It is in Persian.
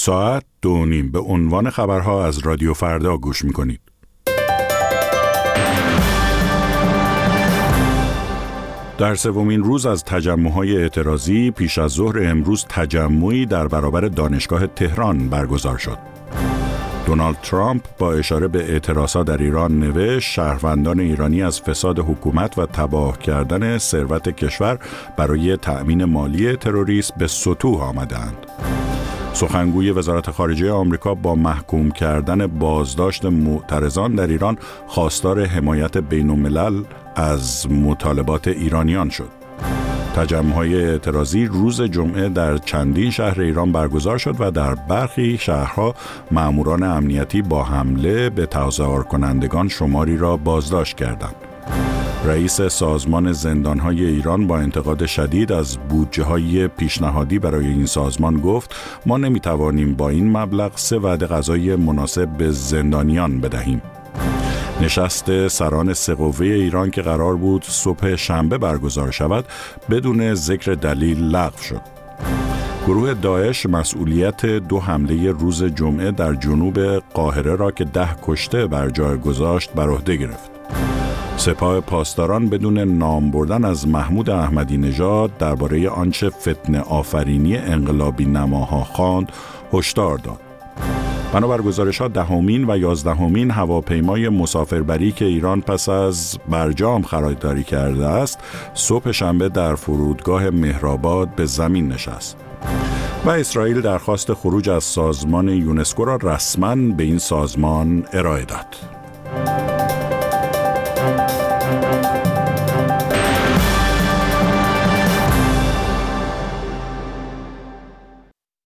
ساعت 2:30 به عنوان خبرها از رادیو فردا گوش می‌کنید. در سومین روز از تجمع‌های اعتراضی پیش از ظهر امروز تجمعی در برابر دانشگاه تهران برگزار شد. دونالد ترامپ با اشاره به اعتراضات در ایران نوشت شهروندان ایرانی از فساد حکومت و تباه کردن ثروت کشور برای تأمین مالی تروریسم به سطوح آمدند. سخنگوی وزارت خارجه آمریکا با محکوم کردن بازداشت معترضان در ایران خواستار حمایت بین‌الملل از مطالبات ایرانیان شد. تجمع‌های اعتراضی روز جمعه در چندین شهر ایران برگزار شد و در برخی شهرها ماموران امنیتی با حمله به تظاهر کنندگان شماری را بازداشت کردند. رئیس سازمان زندان‌های ایران با انتقاد شدید از بودجه‌های پیشنهادی برای این سازمان گفت ما نمی‌توانیم با این مبلغ 3 وعده غذایی مناسب به زندانیان بدهیم. نشست سران 3 قوه ایران که قرار بود صبح شنبه برگزار شود بدون ذکر دلیل لغو شد. گروه داعش مسئولیت 2 حمله روز جمعه در جنوب قاهره را که 10 کشته بر جای گذاشت بر عهده گرفت. سپاه پاسداران بدون نام بردن از محمود احمدی نژاد درباره آنچه فتنه آفرینی انقلابی نماها خواند هشدار داد. بنابر گزارش‌ها 10مین و 11مین هواپیمای مسافربری که ایران پس از برجام خریداری کرده است صبح شنبه در فرودگاه مهرآباد به زمین نشست. و اسرائیل درخواست خروج از سازمان یونسکو را رسما به این سازمان ارائه داد.